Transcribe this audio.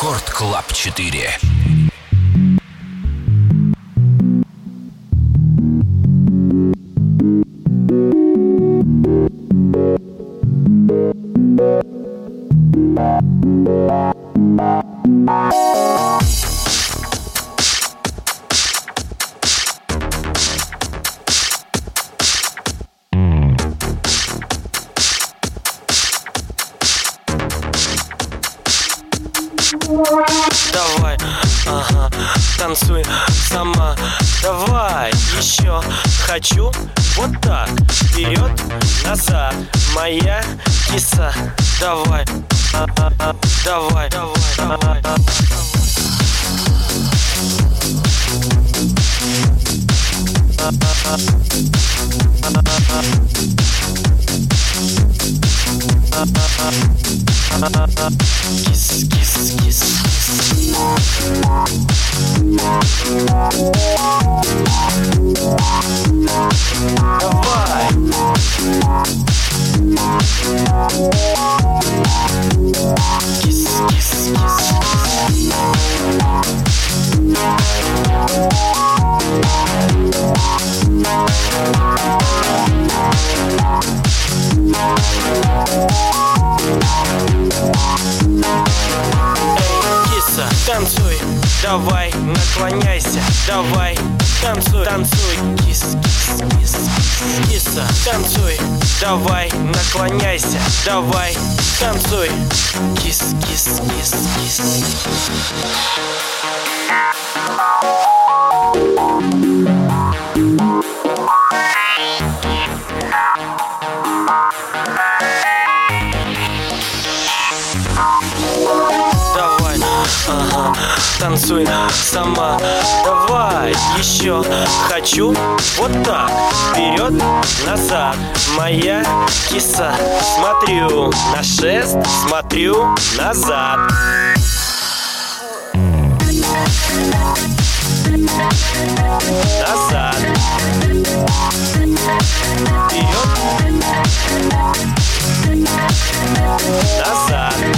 Рекорд Клаб 4. Давай, ага, танцуй сама. Давай, еще хочу. Вот так, вперед, назад. Моя киса. Давай, давай, давай. Кис, кис, кис. Давай. Кис, кис, кис. Киса, танцуй, давай, наклоняйся, давай, танцуй, танцуй, кис, кис, кис, киса, танцуй, давай, наклоняйся, давай, танцуй, кис, кис, кис, кис. Давай, ага, танцуй сама. Давай, еще хочу. Вот так, вперед, назад. Моя киса. Смотрю на шест, смотрю назад. Назад. Вперед. Назад.